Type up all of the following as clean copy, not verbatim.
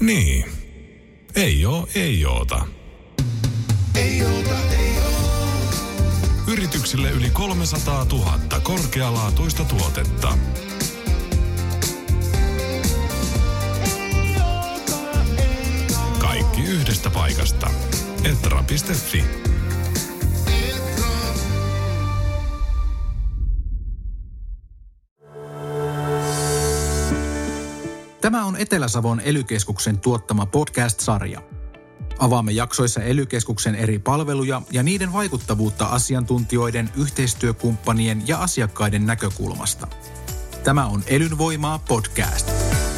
Niin. Ei oota. Yrityksille yli 300 000 korkealaatuista tuotetta. Kaikki yhdestä paikasta. Etra.fi. Tämä on Etelä-Savon ELY-keskuksen tuottama podcast-sarja. Avaamme jaksoissa ELY-keskuksen eri palveluja ja niiden vaikuttavuutta asiantuntijoiden, yhteistyökumppanien ja asiakkaiden näkökulmasta. Tämä on ELYn voimaa podcast.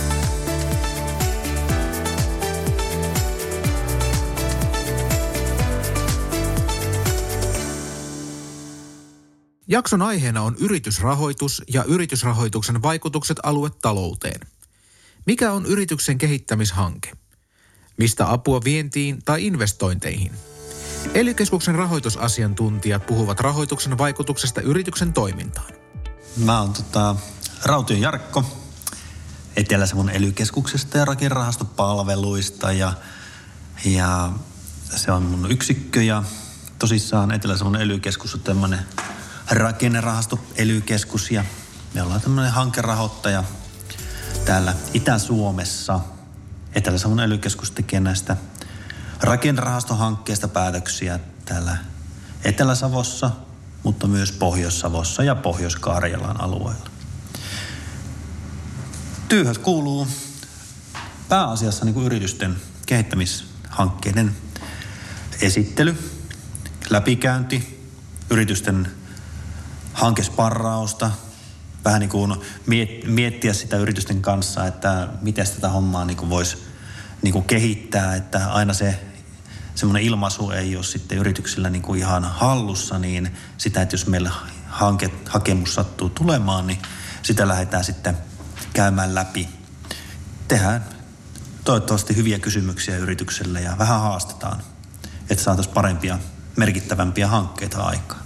Jakson aiheena on yritysrahoitus ja yritysrahoituksen vaikutukset aluetalouteen. Mikä on yrityksen kehittämishanke? Mistä apua vientiin tai investointeihin? ELY-keskuksen rahoitusasiantuntijat puhuvat rahoituksen vaikutuksesta yrityksen toimintaan. Mä oon Raution Jarkko Etelä-Savon ELY-keskuksesta ja rakennerahastopalveluista ja se on mun yksikkö ja tosissaan Etelä-Savon ELY-keskus on tämmönen rakennerahasto ELY-keskus ja me ollaan tämmönen hankerahoittaja täällä Itä-Suomessa. Etelä-Savon ELY-keskus tekee näistä rakennerahastohankkeista päätöksiä täällä Etelä-Savossa, mutta myös Pohjois-Savossa ja Pohjois-Karjalan alueella. Työhön kuuluu pääasiassa niin kuin yritysten kehittämishankkeiden esittely, läpikäynti, yritysten hankesparrausta, vähän niin kuin miettiä sitä yritysten kanssa, että miten tätä hommaa niin kuin voisi niin kuin kehittää, että aina se semmoinen ilmaisu ei ole sitten yrityksillä niin kuin ihan hallussa, niin sitä, että jos meillä hakemus sattuu tulemaan, niin sitä lähdetään sitten käymään läpi. Tehdään toivottavasti hyviä kysymyksiä yritykselle ja vähän haastetaan, että saataisiin parempia, merkittävämpiä hankkeita aikaan.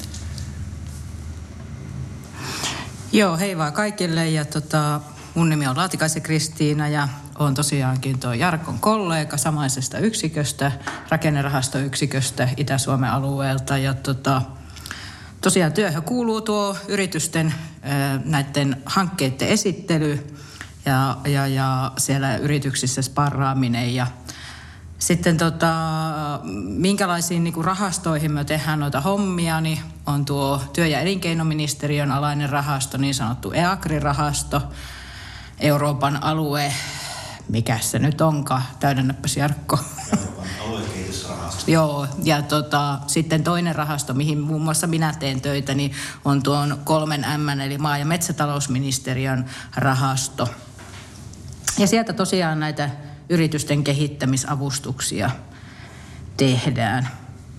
Joo, hei vaan kaikille ja mun nimi on Laatikaisen Kristiina ja olen tosiaankin tuo Jarkon kollega samaisesta yksiköstä, rakennerahastoyksiköstä Itä-Suomen alueelta ja tosiaan työhön kuuluu tuo yritysten näiden hankkeiden esittely ja siellä yrityksissä sparraaminen ja sitten minkälaisiin niin kuin rahastoihin me tehdään noita hommia, niin on tuo työ- ja elinkeinoministeriön alainen rahasto, niin sanottu EAGRI-rahasto, Euroopan alue, mikä se nyt onkaan, täydennäpäs Jarkko. Euroopan aluekehitysrahasto. Joo, ja sitten toinen rahasto, mihin muun muassa minä teen töitä, niin on tuon 3M, eli maa- ja metsätalousministeriön rahasto. Ja sieltä tosiaan näitä yritysten kehittämisavustuksia tehdään.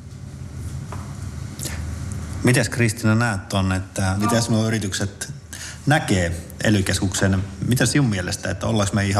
Mites Kristiina näet tuonne, että miten nuo yritykset näkee ELY-keskuksen? Mitä sinun mielestä, että ollaanko me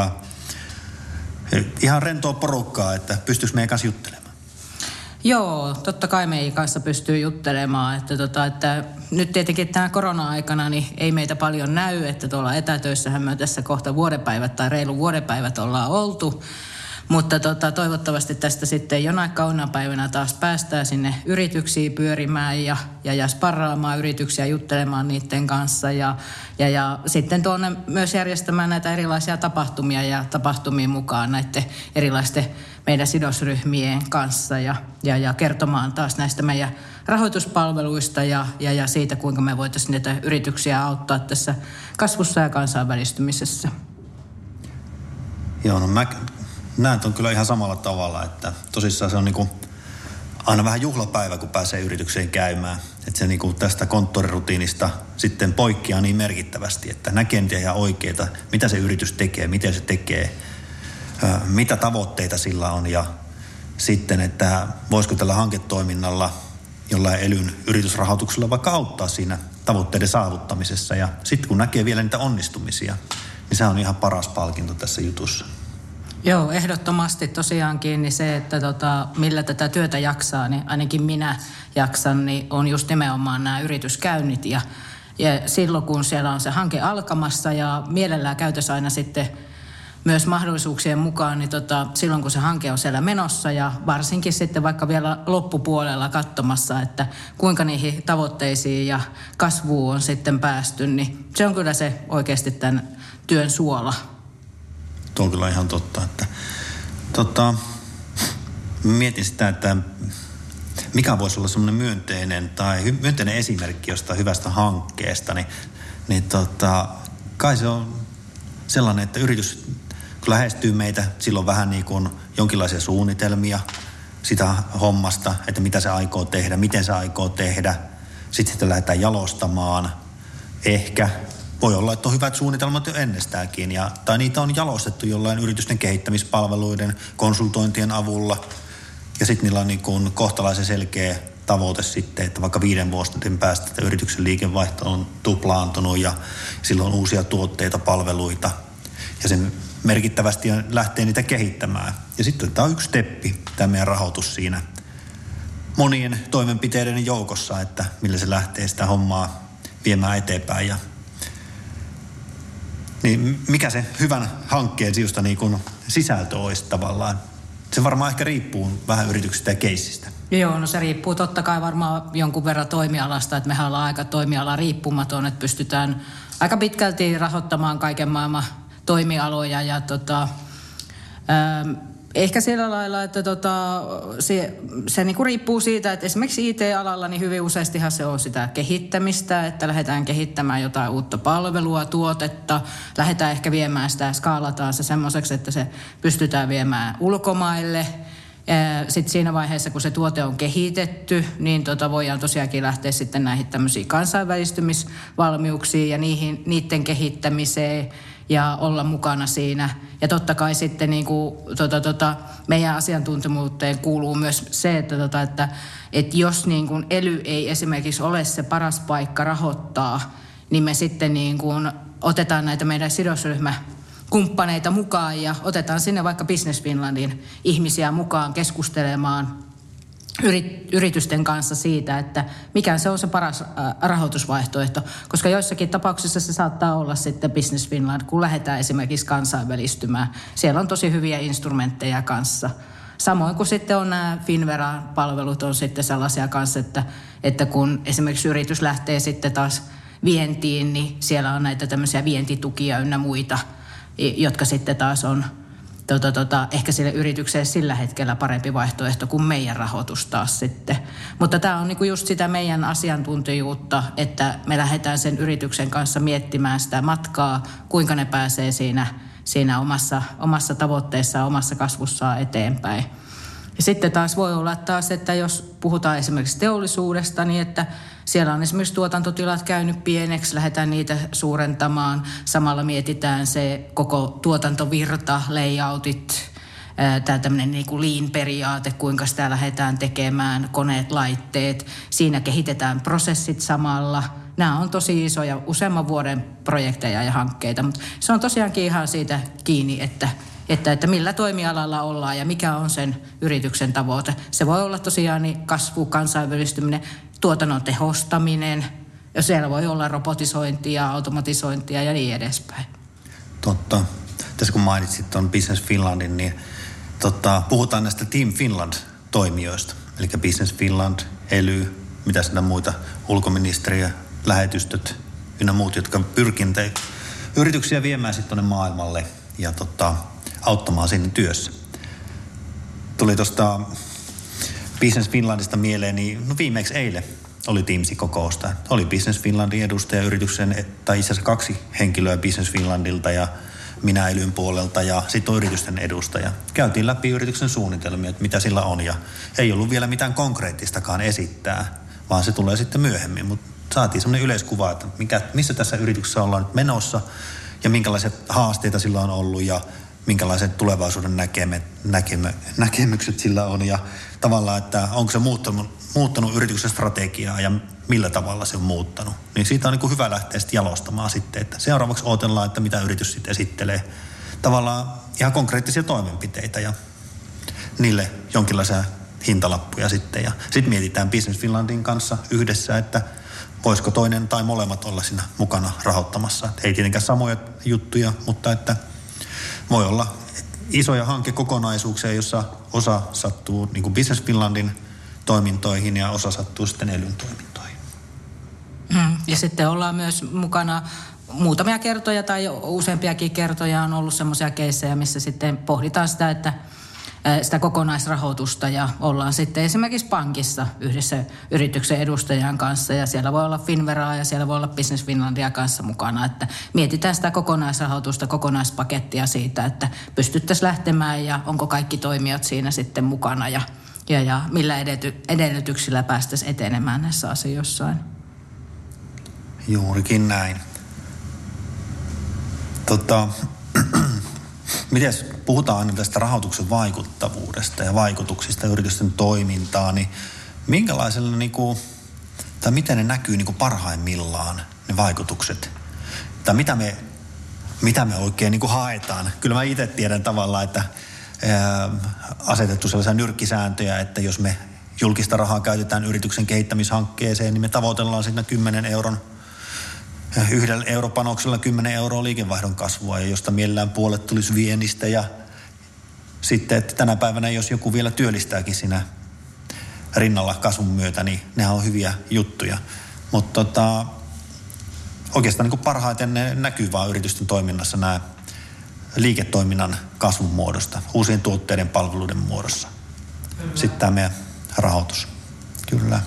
ihan rentoa porukkaa, että pystyykö meidän kanssa juttelemaan? Joo, totta kai meidän kanssa pystyy juttelemaan, että nyt tietenkin tämä korona-aikana niin ei meitä paljon näy, että tuolla etätöissähän me tässä kohta vuodenpäivät tai reilu vuodenpäivät ollaan oltu, mutta toivottavasti tästä sitten jonain kaunaan päivänä taas päästään sinne yrityksiin pyörimään ja sparraamaan yrityksiä, juttelemaan niiden kanssa ja sitten tuonne myös järjestämään näitä erilaisia tapahtumia ja tapahtumiin mukaan näiden erilaisten meidän sidosryhmien kanssa ja kertomaan taas näistä meidän rahoituspalveluista ja siitä, kuinka me voitaisiin näitä yrityksiä auttaa tässä kasvussa ja kansainvälistymisessä. Joo, no mä näen ton kyllä ihan samalla tavalla, että tosissaan se on niinku aina vähän juhlapäivä, kun pääsee yritykseen käymään. Että se niinku tästä konttorirutiinista sitten poikkeaa niin merkittävästi, että näkee niitä ihan oikeita, mitä se yritys tekee, miten se tekee, mitä tavoitteita sillä on ja sitten, että voisiko tällä hanketoiminnalla jollain ELYn yritysrahoituksella vaikka auttaa siinä tavoitteiden saavuttamisessa. Ja sitten kun näkee vielä niitä onnistumisia, niin se on ihan paras palkinto tässä jutussa. Joo, ehdottomasti tosiaankin niin se, että millä tätä työtä jaksaa, niin ainakin minä jaksan, niin on just nimenomaan nämä yrityskäynnit ja silloin kun siellä on se hanke alkamassa ja mielellään käytössä aina sitten myös mahdollisuuksien mukaan, niin silloin kun se hanke on siellä menossa ja varsinkin sitten vaikka vielä loppupuolella katsomassa, että kuinka niihin tavoitteisiin ja kasvuun on sitten päästy, niin se on kyllä se oikeasti tämän työn suola. Tuo on kyllä ihan totta, että mietin sitä, että mikä voisi olla semmoinen myönteinen esimerkki jostain hyvästä hankkeesta, niin kai se on sellainen, että yritys kun lähestyy meitä, silloin vähän niin kuin jonkinlaisia suunnitelmia sitä hommasta, että mitä se aikoo tehdä, miten se aikoo tehdä. Sitten sitä lähdetään jalostamaan. Ehkä voi olla, että on hyvät suunnitelmat jo ennestäänkin, tai niitä on jalostettu jollain yritysten kehittämispalveluiden, konsultointien avulla. Ja sitten niillä on niin kuin kohtalaisen selkeä tavoite sitten, että vaikka 5 vuoden päästä että yrityksen liikevaihto on tuplaantunut ja silloin on uusia tuotteita, palveluita. Ja sen merkittävästi lähtee niitä kehittämään. Ja sitten tämä on yksi steppi, tämä meidän rahoitus siinä monien toimenpiteiden joukossa, että millä se lähtee sitä hommaa viemään eteenpäin. Niin mikä se hyvän hankkeen sijusta niin kuin sisältö olisi tavallaan? Se varmaan ehkä riippuu vähän yrityksestä ja keissistä. Joo, no se riippuu totta kai varmaan jonkun verran toimialasta, että mehän ollaan aika toimiala riippumaton, että pystytään aika pitkälti rahoittamaan kaiken maailman toimialoja ja ehkä sillä lailla, että se niinku riippuu siitä, että esimerkiksi IT-alalla niin hyvin useastihan se on sitä kehittämistä, että lähdetään kehittämään jotain uutta palvelua, tuotetta, lähdetään ehkä viemään sitä, skaalataan se semmoiseksi, että se pystytään viemään ulkomaille. Sitten siinä vaiheessa, kun se tuote on kehitetty, niin voidaan tosiaankin lähteä sitten näihin tämmöisiin kansainvälistymisvalmiuksiin ja niiden kehittämiseen ja olla mukana siinä. Ja totta kai sitten niin kuin, meidän asiantuntemuuteen kuuluu myös se, että jos niin kuin ELY ei esimerkiksi ole se paras paikka rahoittaa, niin me sitten niin kuin otetaan näitä meidän sidosryhmäkumppaneita mukaan ja otetaan sinne vaikka Business Finlandin ihmisiä mukaan keskustelemaan yritysten kanssa siitä, että mikä se on se paras rahoitusvaihtoehto. Koska joissakin tapauksissa se saattaa olla sitten Business Finland, kun lähdetään esimerkiksi kansainvälistymään. Siellä on tosi hyviä instrumentteja kanssa. Samoin kuin sitten on nämä Finvera-palvelut on sitten sellaisia kanssa, että kun esimerkiksi yritys lähtee sitten taas vientiin, niin siellä on näitä tämmöisiä vientitukia ynnä muita, jotka sitten taas on ehkä sille yritykselle sillä hetkellä parempi vaihtoehto kuin meidän rahoitus taas sitten. Mutta tämä on niinku just sitä meidän asiantuntijuutta, että me lähdetään sen yrityksen kanssa miettimään sitä matkaa, kuinka ne pääsee siinä omassa tavoitteessaan, omassa kasvussaan eteenpäin. Ja sitten taas voi olla taas, että jos puhutaan esimerkiksi teollisuudesta, niin että siellä on esimerkiksi tuotantotilat käynyt pieneksi, lähdetään niitä suurentamaan. Samalla mietitään se koko tuotantovirta, layoutit, tämä tämmöinen niin kuin lean-periaate, kuinka sitä lähdetään tekemään, koneet, laitteet. Siinä kehitetään prosessit samalla. Nämä on tosi isoja, useamman vuoden projekteja ja hankkeita, mutta se on tosiaankin ihan siitä kiinni, että millä toimialalla ollaan ja mikä on sen yrityksen tavoite. Se voi olla tosiaan niin kasvu, kansainvälistyminen, tuotannon tehostaminen, ja siellä voi olla robotisointia, automatisointia ja niin edespäin. Totta. Tässä kun mainitsit tuon Business Finlandin, niin puhutaan näistä Team Finland-toimijoista. Eli Business Finland, ELY, mitä sitä muita, ulkoministeriö, lähetystöt ynnä muut, jotka pyrkivät yrityksiä viemään sitten tuonne maailmalle ja auttamaan siinä työssä. Tuli tuosta Business Finlandista mieleen, niin viimeksi eilen oli Teams-kokousta. Oli Business Finlandin edustaja yrityksen, tai itse asiassa 2 henkilöä Business Finlandilta ja minä ELYn puolelta ja sitten on yritysten edustaja. Käytiin läpi yrityksen suunnitelmia, että mitä sillä on ja ei ollut vielä mitään konkreettistakaan esittää, vaan se tulee sitten myöhemmin. Mutta saatiin semmoinen yleiskuva, että missä tässä yrityksessä ollaan nyt menossa ja minkälaiset haasteita sillä on ollut ja minkälaiset tulevaisuuden näkemykset sillä on ja tavallaan, että onko se muuttanut yrityksen strategiaa ja millä tavalla se on muuttanut. Niin siitä on niin kuin hyvä lähteä sitten jalostamaan sitten, että seuraavaksi odotellaan, että mitä yritys sitten esittelee. Tavallaan ihan konkreettisia toimenpiteitä ja niille jonkinlaisia hintalappuja sitten. Ja sitten mietitään Business Finlandin kanssa yhdessä, että voisiko toinen tai molemmat olla siinä mukana rahoittamassa. Että ei tietenkään samoja juttuja, mutta että voi olla isoja hankekokonaisuuksia, jossa osa sattuu niin kuin Business Finlandin toimintoihin ja osa sattuu sitten Elyn toimintoihin. Ja sitten ollaan myös mukana muutamia kertoja tai useampiakin kertoja on ollut semmoisia keissejä, missä sitten pohditaan sitä, että sitä kokonaisrahoitusta ja ollaan sitten esimerkiksi pankissa yhdessä yrityksen edustajan kanssa ja siellä voi olla Finveraa ja siellä voi olla Business Finlandia kanssa mukana, että mietitään sitä kokonaisrahoitusta, kokonaispakettia siitä, että pystyttäisiin lähtemään ja onko kaikki toimijat siinä sitten mukana ja millä edellytyksillä päästäisiin etenemään näissä asioissa. Juurikin näin. Mites puhutaan aina tästä rahoituksen vaikuttavuudesta ja vaikutuksista yritysten toimintaan, niin minkälaisella tai miten ne näkyy parhaimmillaan ne vaikutukset? Tai mitä me oikein haetaan? Kyllä mä itse tiedän tavallaan, että asetettu sellaisia nyrkkisääntöjä, että jos me julkista rahaa käytetään yrityksen kehittämishankkeeseen, niin me tavoitellaan siinä 10 euron yhdellä europanoksella 10 euroa liikevaihdon kasvua, ja josta mielellään puolet tulisi viennistä. Ja sitten, että tänä päivänä, jos joku vielä työllistääkin siinä rinnalla kasvun myötä, niin nehän on hyviä juttuja. Mutta oikeastaan parhaiten ne näkyy vaan yritysten toiminnassa nämä liiketoiminnan kasvun muodosta, uusien tuotteiden palveluiden muodossa. Kyllä. Sitten tämä meidän rahoitus. Kyllä.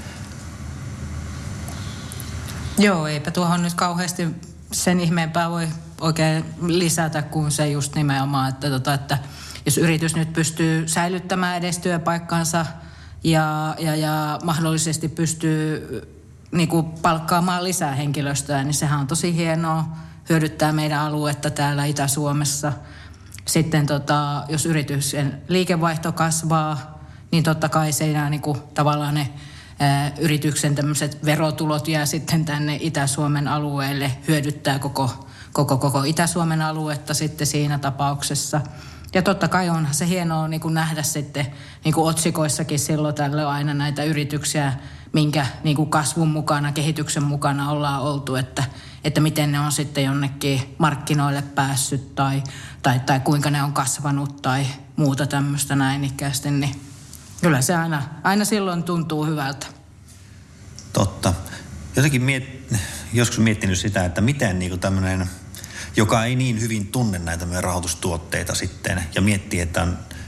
Joo, eipä tuohon nyt kauheasti sen ihmeempää voi oikein lisätä kuin se just nimenomaan, että jos yritys nyt pystyy säilyttämään edes työpaikkansa ja mahdollisesti pystyy palkkaamaan lisää henkilöstöä, niin sehän on tosi hienoa, hyödyttää meidän aluetta täällä Itä-Suomessa. Sitten jos yrityksen liikevaihto kasvaa, niin totta kai se tavallaan ne yrityksen tämmöiset verotulot jää sitten tänne Itä-Suomen alueelle, hyödyttää koko Itä-Suomen aluetta sitten siinä tapauksessa. Ja totta kai onhan se hienoa nähdä sitten otsikoissakin silloin tällöin aina näitä yrityksiä, minkä kasvun mukana, kehityksen mukana ollaan oltu, että miten ne on sitten jonnekin markkinoille päässyt tai kuinka ne on kasvanut tai muuta tämmöistä näin ikäisesti, niin kyllä se aina silloin tuntuu hyvältä. Totta. Jotenkin joskus miettinyt sitä, että miten tämmöinen, joka ei niin hyvin tunne näitä meidän rahoitustuotteita sitten ja miettii, että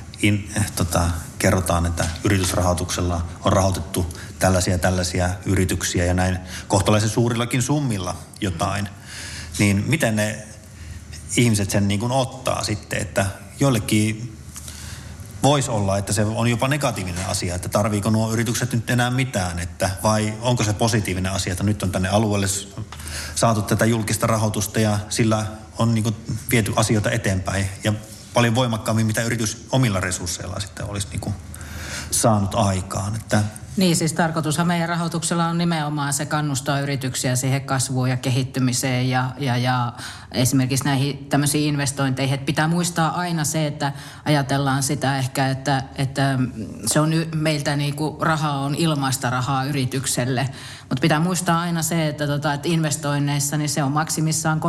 kerrotaan, että yritysrahoituksella on rahoitettu tällaisia yrityksiä ja näin kohtalaisen suurillakin summilla jotain, niin miten ne ihmiset sen ottaa sitten, että joillekin voisi olla, että se on jopa negatiivinen asia, että tarviiko nuo yritykset nyt enää mitään, vai onko se positiivinen asia, että nyt on tänne alueelle saatu tätä julkista rahoitusta ja sillä on viety asioita eteenpäin ja paljon voimakkaammin, mitä yritys omilla resursseillaan sitten olisi saanut aikaan. Niin, siis tarkoitushan meidän rahoituksella on nimenomaan se kannustaa yrityksiä siihen kasvuun ja kehittymiseen ja esimerkiksi näihin tämmöisiin investointeihin. Että pitää muistaa aina se, että ajatellaan sitä ehkä, että se on meiltä rahaa on ilmaista rahaa yritykselle. Mutta pitää muistaa aina se, että investoinneissa niin se on maksimissaan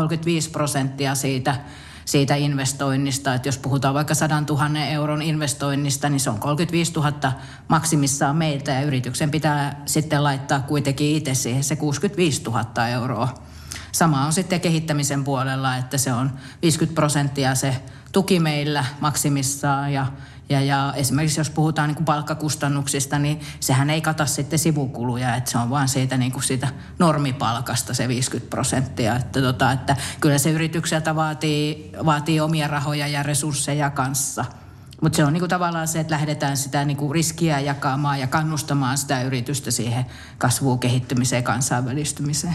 35% siitä investoinnista, että jos puhutaan vaikka 100 000 euron investoinnista, niin se on 35 000 maksimissaan meiltä ja yrityksen pitää sitten laittaa kuitenkin itse siihen se 65 000 euroa. Sama on sitten kehittämisen puolella, että se on 50% se tuki meillä maksimissaan ja esimerkiksi jos puhutaan palkkakustannuksista, niin sehän ei kata sitten sivukuluja, että se on vaan siitä, siitä normipalkasta se 50%. Että kyllä se yritykseltä vaatii omia rahoja ja resursseja kanssa. Mutta se on tavallaan se, että lähdetään sitä riskiä jakamaan ja kannustamaan sitä yritystä siihen kasvuun, kehittymiseen, kansainvälistymiseen.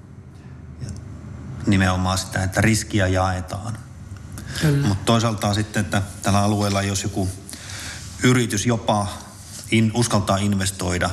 Nimenomaan sitä, että riskiä jaetaan. Mutta toisaalta sitten, että tällä alueella jos joku yritys jopa uskaltaa investoida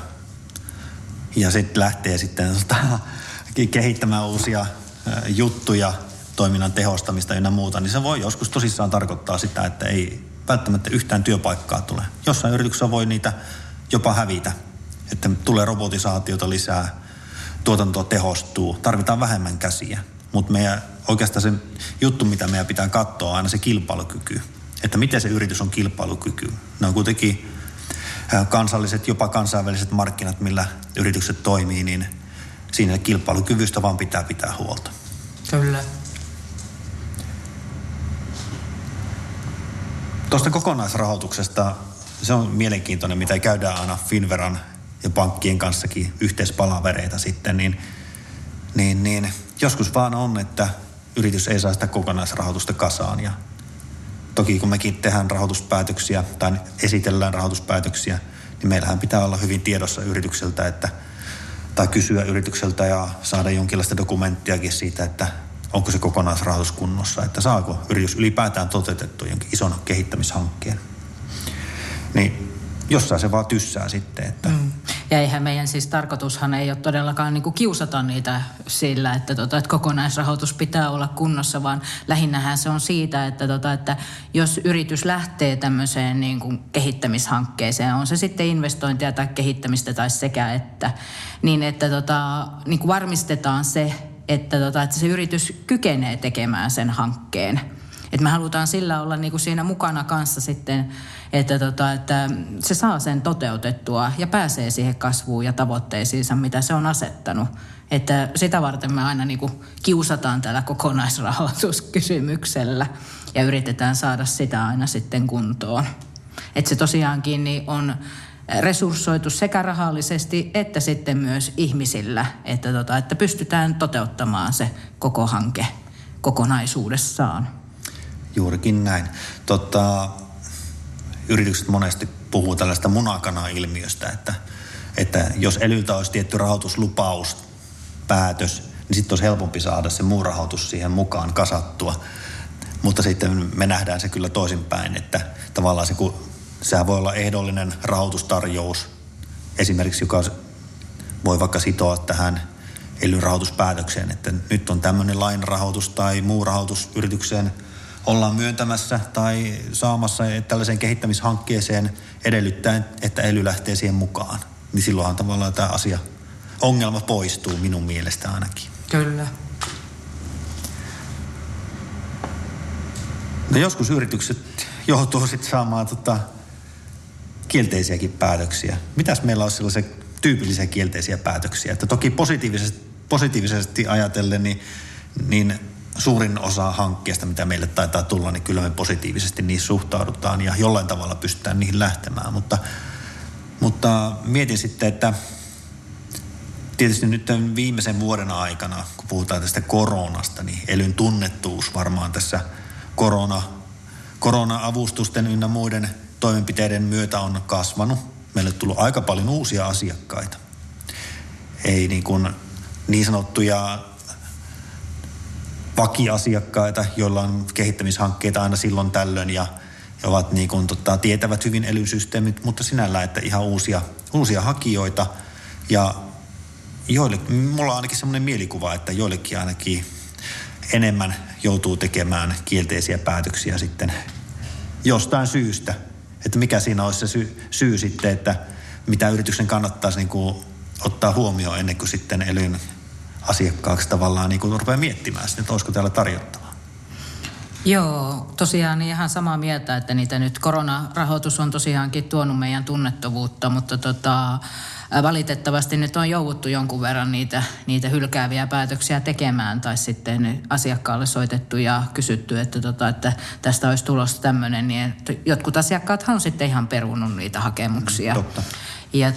ja sitten lähtee sitten kehittämään uusia juttuja, toiminnan tehostamista ja muuta, niin se voi joskus tosissaan tarkoittaa sitä, että ei välttämättä yhtään työpaikkaa tule. Jossain yrityksessä voi niitä jopa hävitä, että tulee robotisaatiota lisää, tuotanto tehostuu, tarvitaan vähemmän käsiä. Mutta oikeastaan se juttu, mitä meidän pitää katsoa, on aina se kilpailukyky. Että miten se yritys on kilpailukyky. Ne on kuitenkin kansalliset, jopa kansainväliset markkinat, millä yritykset toimii, niin siinä kilpailukyvystä vaan pitää huolta. Kyllä. Tuosta kokonaisrahoituksesta, se on mielenkiintoinen, mitä käydään aina Finnveran ja pankkien kanssakin yhteispalavereita sitten, niin joskus vaan on, että yritys ei saa sitä kokonaisrahoitusta kasaan. Ja toki kun mekin tehdään rahoituspäätöksiä tai esitellään rahoituspäätöksiä, niin meillähän pitää olla hyvin tiedossa yritykseltä, tai kysyä yritykseltä ja saada jonkinlaista dokumenttiakin siitä, että onko se kokonaisrahoitus kunnossa, että saako yritys ylipäätään toteutettua jonkin ison kehittämishankkeen. Niin jossain se vaan tyssää sitten. Että Ja eihän meidän siis tarkoitushan ei ole todellakaan niin kuin kiusata niitä sillä, että kokonaisrahoitus pitää olla kunnossa, vaan lähinnähän se on siitä, että jos yritys lähtee tämmöiseen niin kuin kehittämishankkeeseen, on se sitten investointia tai kehittämistä tai sekä että, niin että niin kuin varmistetaan se, että se yritys kykenee tekemään sen hankkeen. Että me halutaan sillä olla niinku siinä mukana kanssa sitten, että se saa sen toteutettua ja pääsee siihen kasvuun ja tavoitteisiinsa, mitä se on asettanut. Että sitä varten me aina niinku kiusataan tällä kokonaisrahoituskysymyksellä ja yritetään saada sitä aina sitten kuntoon. Että se tosiaankin niin on resurssoitu sekä rahallisesti että sitten myös ihmisillä, että pystytään toteuttamaan se koko hanke kokonaisuudessaan. Juurikin näin. Yritykset monesti puhuu tällaista munakana-ilmiöstä, että jos elyltä olisi tietty rahoituslupaus, päätös, niin sitten olisi helpompi saada se muu rahoitus siihen mukaan kasattua. Mutta sitten me nähdään se kyllä toisinpäin, että tavallaan sehän voi olla ehdollinen rahoitustarjous, esimerkiksi joka voi vaikka sitoa tähän elyn rahoituspäätökseen, että nyt on tämmöinen lainarahoitus tai muu rahoitus yritykseen ollaan myöntämässä tai saamassa tällaiseen kehittämishankkeeseen edellyttäen, että ely lähtee siihen mukaan. Niin silloinhan tavallaan tämä ongelma poistuu minun mielestä ainakin. Kyllä. No joskus yritykset joutuu sitten saamaan kielteisiäkin päätöksiä. Mitäs meillä on sellaisia tyypillisiä kielteisiä päätöksiä? Että toki positiivisesti ajatellen, niin suurin osa hankkeesta, mitä meille taitaa tulla, niin kyllä me positiivisesti niihin suhtaudutaan ja jollain tavalla pystytään niihin lähtemään. Mutta mietin sitten, että tietysti nyt viimeisen vuoden aikana, kun puhutaan tästä koronasta, niin elyn tunnettuus varmaan tässä korona-avustusten ynnä muiden toimenpiteiden myötä on kasvanut. Meille on tullut aika paljon uusia asiakkaita. Ei niin sanottuja vakiasiakkaita, joilla on kehittämishankkeita aina silloin tällöin ja ovat tietävät hyvin ely-systeemit, mutta sinällään, että ihan uusia hakijoita. Ja mulla on ainakin semmoinen mielikuva, että joillekin ainakin enemmän joutuu tekemään kielteisiä päätöksiä sitten jostain syystä. Että mikä siinä olisi se syy sitten, että mitä yrityksen kannattaisi ottaa huomioon ennen kuin sitten elyn asiakkaaksi tavallaan rupeaa miettimään sitten, että olisiko täällä tarjottavaa. Joo, tosiaan niin ihan samaa mieltä, että niitä nyt koronarahoitus on tosiaankin tuonut meidän tunnettavuutta, mutta valitettavasti nyt on jouduttu jonkun verran niitä hylkääviä päätöksiä tekemään tai sitten asiakkaalle soitettu ja kysytty, että tästä olisi tulossa tämmöinen, niin jotkut asiakkaathan on sitten ihan perunut niitä hakemuksia. Totta. Ja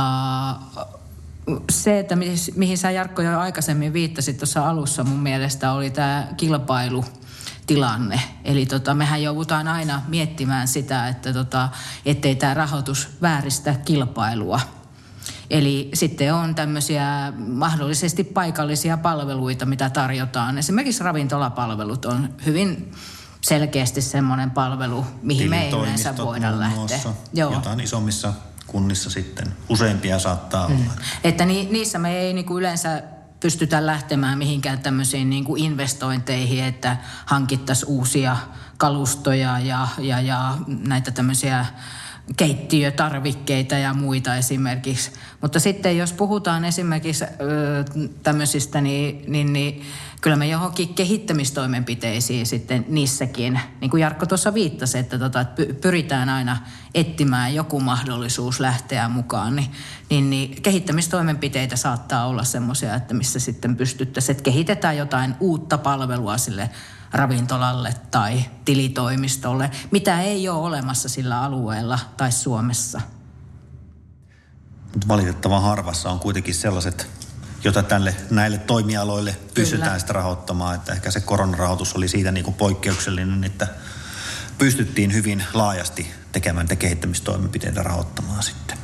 se, että mihin sä Jarkko jo aikaisemmin viittasit tuossa alussa mun mielestä oli tämä kilpailutilanne. Eli mehän joudutaan aina miettimään sitä, että ettei tämä rahoitus vääristä kilpailua. Eli sitten on tämmöisiä mahdollisesti paikallisia palveluita, mitä tarjotaan. Esimerkiksi ravintolapalvelut on hyvin selkeästi semmoinen palvelu, mihin me ei yleensä voida lähteä. Jotain isommissa kunnissa sitten useampia saattaa olla. Että niissä me ei yleensä pystytä lähtemään mihinkään tämmöisiin investointeihin, että hankittaisiin uusia kalustoja ja näitä tämmöisiä keittiötarvikkeita ja muita esimerkiksi. Mutta sitten jos puhutaan esimerkiksi tämmöisistä, niin kyllä me johonkin kehittämistoimenpiteisiin sitten niissäkin, niin kuin Jarkko tuossa viittasi, että pyritään aina etsimään joku mahdollisuus lähteä mukaan, niin kehittämistoimenpiteitä saattaa olla semmoisia, että missä sitten pystyttäisiin, että kehitetään jotain uutta palvelua sille ravintolalle tai tilitoimistolle, mitä ei ole olemassa sillä alueella tai Suomessa. Valitettavan harvassa on kuitenkin sellaiset, jota näille toimialoille pystytään sitä rahoittamaan. Että ehkä se koronarahoitus oli siitä niin kuin poikkeuksellinen, että pystyttiin hyvin laajasti tekemään niitä kehittämistoimenpiteitä rahoittamaan sitten.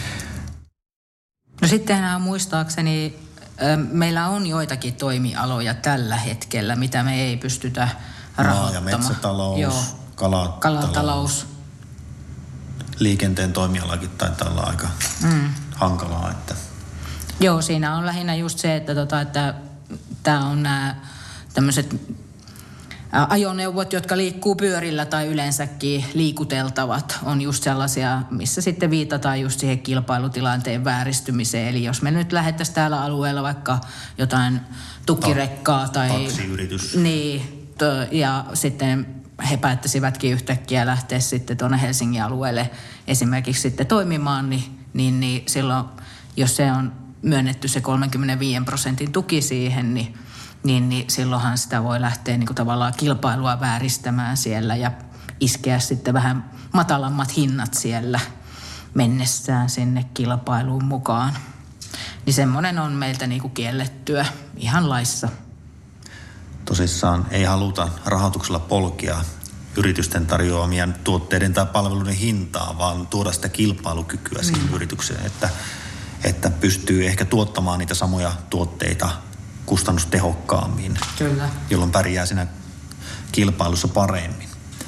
No sittenhän muistaakseni meillä on joitakin toimialoja tällä hetkellä, mitä me ei pystytä rahoittamaan. Maa- ja metsätalous, kalatalous. Liikenteen toimialakin taitaa olla aika hankalaa. Että. Joo, siinä on lähinnä just se, että tämä on nämä tämmöiset ajoneuvot, jotka liikkuu pyörillä tai yleensäkin liikuteltavat, on just sellaisia, missä sitten viitataan just siihen kilpailutilanteen vääristymiseen. Eli jos me nyt lähettäisiin täällä alueella vaikka jotain tukkirekkaa tai taksiyritys. Niin, ja sitten he päättäisivätkin yhtäkkiä lähteä sitten tuonne Helsingin alueelle esimerkiksi sitten toimimaan, niin silloin, jos se on myönnetty se 35% tuki siihen, niin silloinhan sitä voi lähteä niin kuin tavallaan kilpailua vääristämään siellä ja iskeä sitten vähän matalammat hinnat siellä mennessään sinne kilpailuun mukaan. Niin semmoinen on meiltä niin kuin kiellettyä ihan laissa. Tosissaan ei haluta rahoituksella polkia yritysten tarjoamien tuotteiden tai palveluiden hintaa, vaan tuoda sitä kilpailukykyä siihen yritykseen, että pystyy ehkä tuottamaan niitä samoja tuotteita kustannustehokkaammin, Kyllä. Jolloin pärjää siinä kilpailussa paremmin.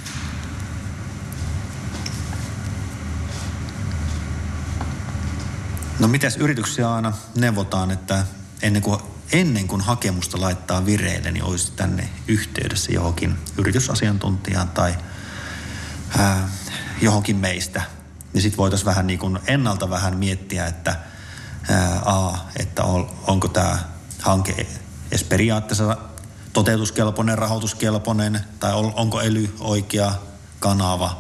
No mitäs yrityksiä aina neuvotaan, että ennen kuin hakemusta laittaa vireille, niin olisi tänne yhteydessä johonkin yritysasiantuntijaan tai johonkin meistä. Niin sitten voitaisiin vähän niin kuin ennalta vähän miettiä, että onko tämä hanke edes periaatteessa toteutuskelpoinen, rahoituskelpoinen tai onko ELY oikea kanava.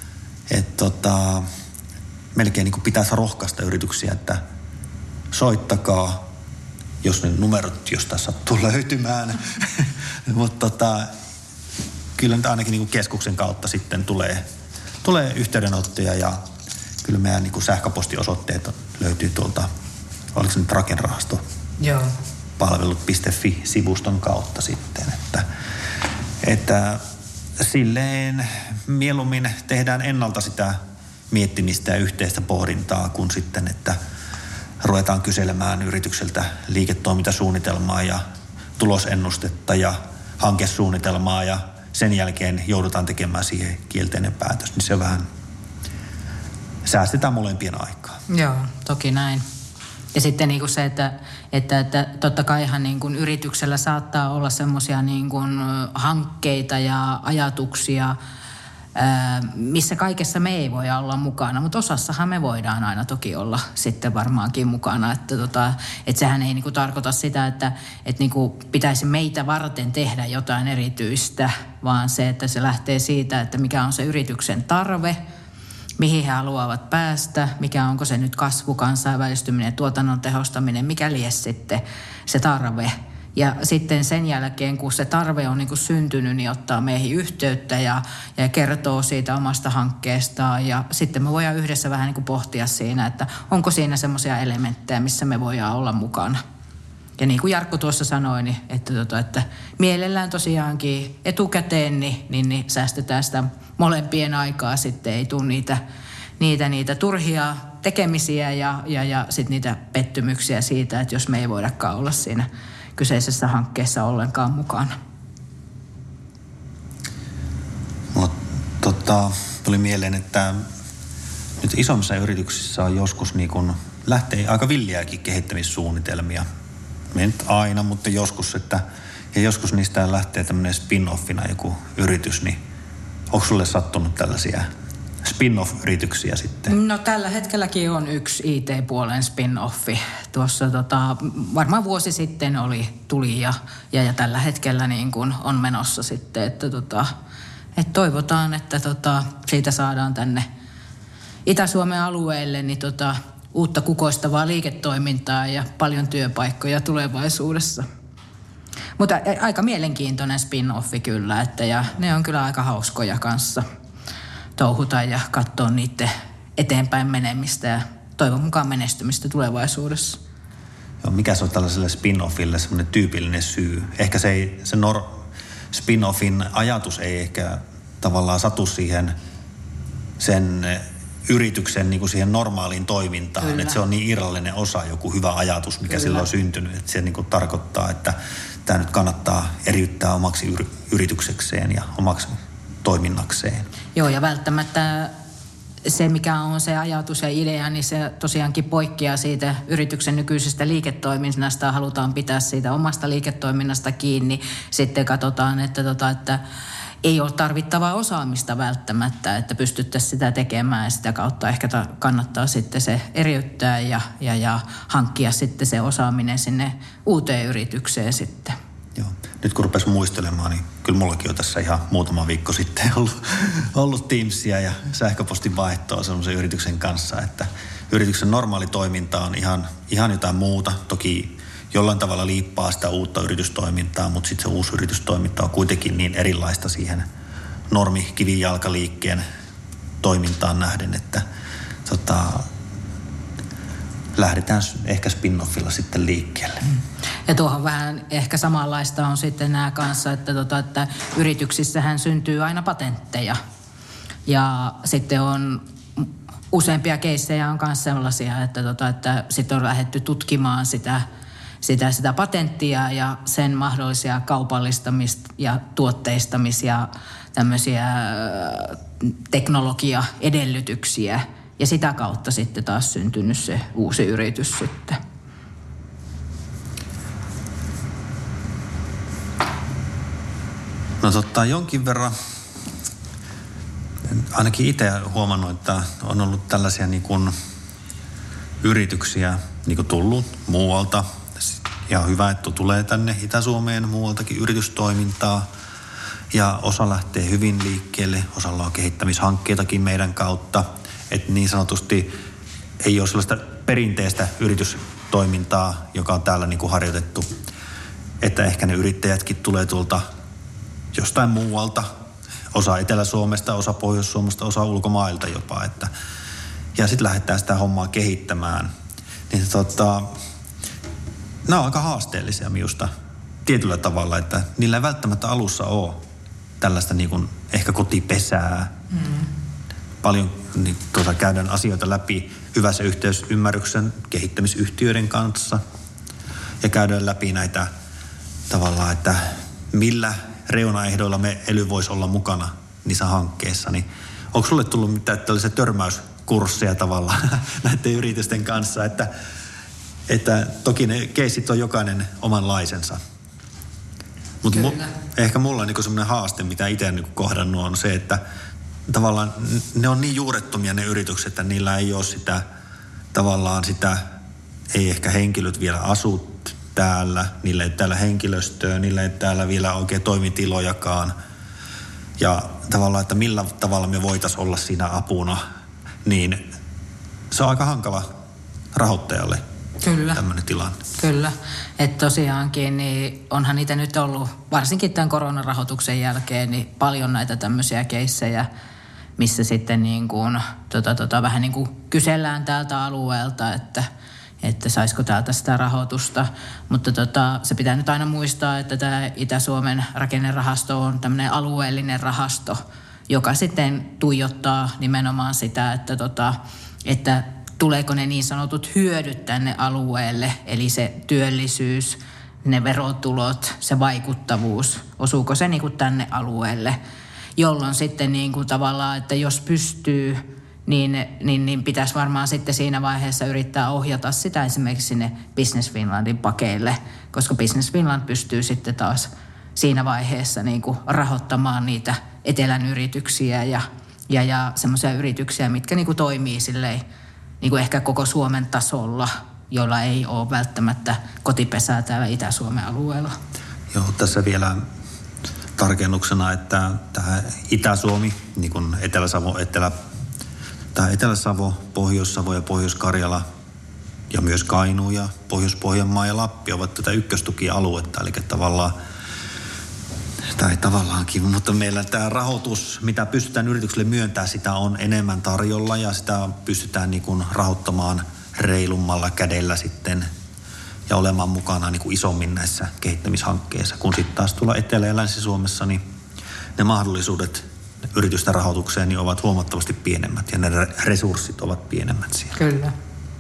Melkein niin kuin pitäisi rohkaista yrityksiä, että soittakaa, jos ne numerot jostain sattuu löytymään. Mutta kyllä nyt ainakin niin kuin keskuksen kautta sitten tulee yhteydenottoja ja kyllä meidän niin kuin sähköpostiosoitteet löytyy tuolta, oliko se nyt Rakennerahasto? Joo. Palvelut.fi-sivuston kautta sitten, että silleen mieluummin tehdään ennalta sitä miettimistä ja yhteistä pohdintaa, kun sitten, että ruvetaan kyselemään yritykseltä liiketoimintasuunnitelmaa ja tulosennustetta ja hankesuunnitelmaa ja sen jälkeen joudutaan tekemään siihen kielteinen päätös, niin se vähän säästetään molempien aikaa. Joo, toki näin. Ja sitten niin kuin se, että totta kaihan niin kuin yrityksellä saattaa olla semmoisia niin kuin hankkeita ja ajatuksia, missä kaikessa me ei voi olla mukana, mutta osassahan me voidaan aina toki olla sitten varmaankin mukana. Että sehän ei niin kuin tarkoita sitä, että niin kuin pitäisi meitä varten tehdä jotain erityistä, vaan se, että se lähtee siitä, että mikä on se yrityksen tarve, mihin he haluavat päästä, onko se nyt kasvu, kansainvälistyminen, tuotannon tehostaminen, mikä lies sitten se tarve. Ja sitten sen jälkeen, kun se tarve on niin kuin syntynyt, niin ottaa meihin yhteyttä ja kertoo siitä omasta hankkeestaan. Ja sitten me voidaan yhdessä vähän niin kuin pohtia siinä, että onko siinä semmoisia elementtejä, missä me voidaan olla mukana. Ja niin kuin Jarkko tuossa sanoi, niin että mielellään tosiaankin etukäteen niin säästetään sitä molempien aikaa. Sitten ei tule niitä turhia tekemisiä ja sitten niitä pettymyksiä siitä, että jos me ei voidakaan olla siinä kyseisessä hankkeessa ollenkaan mukana. Mulla tuli mieleen, että nyt isommissa yrityksissä on joskus niin kun lähtee aika villiäkin kehittämissuunnitelmia. Me nyt aina, mutta joskus, ja joskus niistä lähtee tämmöinen spin-offina joku yritys, niin onko sulle sattunut tällaisia spin-off-yrityksiä sitten? No tällä hetkelläkin on yksi IT-puolen spin-offi. Tuossa varmaan vuosi sitten tuli ja tällä hetkellä niin kuin on menossa sitten, että toivotaan, että siitä saadaan tänne Itä-Suomen alueelle niin uutta kukoistavaa liiketoimintaa ja paljon työpaikkoja tulevaisuudessa. Mutta aika mielenkiintoinen spin-offi kyllä, ja ne on kyllä aika hauskoja kanssa touhuta ja katsoa niiden eteenpäin menemistä ja toivon mukaan menestymistä tulevaisuudessa. Joo, mikä se on tällaiselle spin-offille semmoinen tyypillinen syy? Ehkä se spin-offin ajatus ei ehkä tavallaan satu siihen sen yrityksen niin kuin siihen normaaliin toimintaan. Kyllä. Että se on niin irrallinen osa, joku hyvä ajatus, mikä silloin on syntynyt. Että se niin kuin tarkoittaa, että tämä nyt kannattaa eriyttää omaksi yrityksekseen ja omaksi toiminnakseen. Joo, ja välttämättä se, mikä on se ajatus ja idea, niin se tosiaankin poikkeaa siitä yrityksen nykyisestä liiketoiminnasta. Halutaan pitää siitä omasta liiketoiminnasta kiinni. Sitten katsotaan, että ei ole tarvittavaa osaamista välttämättä, että pystyttäisiin sitä tekemään ja sitä kautta ehkä kannattaa sitten se eriyttää ja hankkia sitten se osaaminen sinne uuteen yritykseen sitten. Joo. Nyt kun rupesi muistelemaan, niin kyllä mullakin on tässä ihan muutama viikko sitten ollut Teamsia ja sähköpostin vaihtoa sellaisen yrityksen kanssa, että yrityksen normaali toiminta on ihan jotain muuta. Toki jollain tavalla liippaa sitä uutta yritystoimintaa, mutta sitten se uusi yritystoiminta on kuitenkin niin erilaista siihen normikivijalkaliikkeen toimintaan nähden, että lähdetään ehkä spin-offilla sitten liikkeelle. Ja tuohon vähän ehkä samanlaista on sitten nämä kanssa, että yrityksissähän syntyy aina patentteja. Ja sitten on useampia keissejä on myös sellaisia, että sitten on lähdetty tutkimaan sitä patenttia ja sen mahdollisia kaupallistamista ja tuotteistamisia ja tämmöisiä teknologiaedellytyksiä. Ja sitä kautta sitten taas syntynyt se uusi yritys sitten. No jonkin verran, ainakin itse huomannut, että on ollut tällaisia niin kuin yrityksiä niin kuin tullut muualta. Ja hyvä, että tulee tänne Itä-Suomeen muualtakin yritystoimintaa. Ja osa lähtee hyvin liikkeelle, osalla on kehittämishankkeitakin meidän kautta. Että niin sanotusti ei ole sellaista perinteistä yritystoimintaa, joka on täällä niin kuin harjoitettu. Että ehkä ne yrittäjätkin tulee tuolta jostain muualta. Osa Etelä-Suomesta, osa Pohjois-Suomesta, osa ulkomailta jopa. Ja sitten lähdetään sitä hommaa kehittämään. Niin nämä on aika haasteellisia minusta tietyllä tavalla, että niillä ei välttämättä alussa ole tällaista niin kuin ehkä kotipesää. Paljon niin, käydään asioita läpi hyvässä yhteisymmärryksen kehittämisyhtiöiden kanssa ja käydään läpi näitä tavallaan, että millä reunaehdoilla me ELY voisi olla mukana niissä hankkeissa. Niin onko sulle tullut mitään tällaisia törmäyskursseja tavallaan näiden yritysten kanssa, että toki ne keissit on jokainen omanlaisensa. Mutta ehkä mulla on niinku semmoinen haaste, mitä itse niinku kohdannut, on se, että tavallaan ne on niin juurettomia ne yritykset, että niillä ei ole sitä tavallaan sitä, ei ehkä henkilöt vielä asu täällä, niillä ei täällä henkilöstöä, niillä ei täällä vielä oikein toimitilojakaan. Ja tavallaan, että millä tavalla me voitaisiin olla siinä apuna, niin se on aika hankala rahoittajalle. Kyllä. Tämmöinen tilanne. Kyllä. Että tosiaankin niin onhan niitä nyt ollut, varsinkin tämän koronarahoituksen jälkeen, niin paljon näitä tämmöisiä keissejä, missä sitten niin kuin, vähän niin kuin kysellään täältä alueelta, että saisiko täältä sitä rahoitusta. Mutta se pitää nyt aina muistaa, että tämä Itä-Suomen rakennerahasto on tämmöinen alueellinen rahasto, joka sitten tuijottaa nimenomaan sitä, että tuleeko ne niin sanotut hyödyt tänne alueelle, eli se työllisyys, ne verotulot, se vaikuttavuus, osuuko se niin kuin tänne alueelle, jolloin sitten niin kuin tavallaan, että jos pystyy, niin pitäisi varmaan sitten siinä vaiheessa yrittää ohjata sitä esimerkiksi sinne Business Finlandin pakeille, koska Business Finland pystyy sitten taas siinä vaiheessa niin kuin rahoittamaan niitä etelän yrityksiä ja semmoisia yrityksiä, mitkä niin kuin toimii silleen niin kuin ehkä koko Suomen tasolla, joilla ei ole välttämättä kotipesää täällä Itä-Suomen alueella. Joo, tässä vielä tarkennuksena, että tämä Itä-Suomi, niin kuin Etelä-Savo, Pohjois-Savo ja Pohjois-Karjala ja myös Kainuu ja Pohjois-Pohjanmaa ja Lappi ovat tätä ykköstukialuetta, eli tavallaankin, mutta meillä tämä rahoitus, mitä pystytään yritykselle myöntämään, sitä on enemmän tarjolla ja sitä pystytään niin kuin rahoittamaan reilummalla kädellä sitten ja olemaan mukana niin kuin isommin näissä kehittämishankkeissa. Kun sitten taas tuolla Etelä- ja Länsi-Suomessa, niin ne mahdollisuudet yritysten rahoitukseen niin ovat huomattavasti pienemmät ja ne resurssit ovat pienemmät siellä. Kyllä.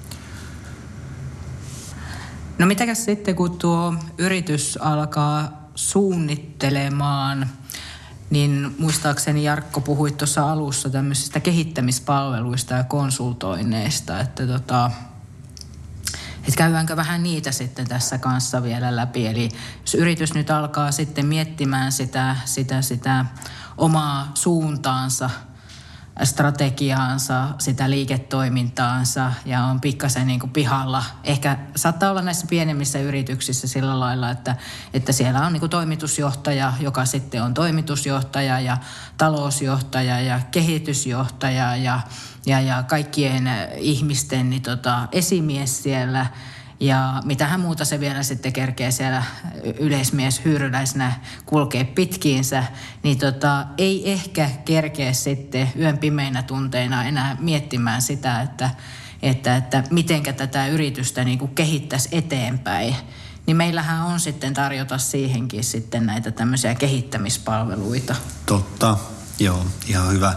No mitäkäs sitten, kun tuo yritys alkaa suunnittelemaan, niin muistaakseni Jarkko puhui tuossa alussa tämmöisistä kehittämispalveluista ja konsultoinneista, että käydäänkö vähän niitä sitten tässä kanssa vielä läpi. Eli jos yritys nyt alkaa sitten miettimään sitä omaa suuntaansa, strategiaansa, sitä liiketoimintaansa ja on pikkasen niin kuin pihalla. Ehkä saattaa olla näissä pienemmissä yrityksissä sillä lailla, että siellä on niin kuin toimitusjohtaja, joka sitten on toimitusjohtaja ja talousjohtaja ja kehitysjohtaja ja kaikkien ihmisten niin esimies siellä. Ja mitähän muuta se vielä sitten kerkee siellä yleismies hyyryläisenä kulkee pitkiinsä, niin ei ehkä kerkeä sitten yön pimeinä tunteina enää miettimään sitä, että mitenkä tätä yritystä niin kuin kehittäisi eteenpäin. Niin meillähän on sitten tarjota siihenkin sitten näitä tämmöisiä kehittämispalveluita. Totta, joo, ihan hyvä.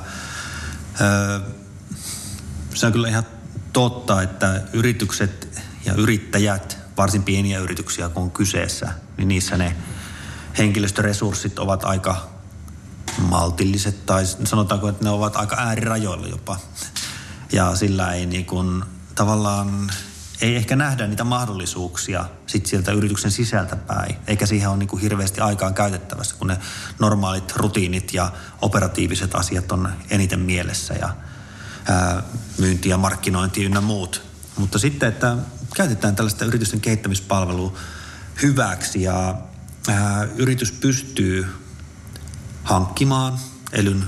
Se on kyllä ihan totta, että yritykset ja yrittäjät, varsin pieniä yrityksiä kun on kyseessä, niin niissä ne henkilöstöresurssit ovat aika maltilliset tai sanotaanko, että ne ovat aika äärirajoilla jopa. Ja sillä ei niin kuin, tavallaan ei ehkä nähdä niitä mahdollisuuksia sit sieltä yrityksen sisältä päin, eikä siihen ole niin kuin hirveästi aikaa käytettävässä, kun ne normaalit rutiinit ja operatiiviset asiat on eniten mielessä ja myynti ja markkinointi ynnä muut. Mutta sitten, että käytetään tällaista yritysten kehittämispalvelua hyväksi ja yritys pystyy hankkimaan elyn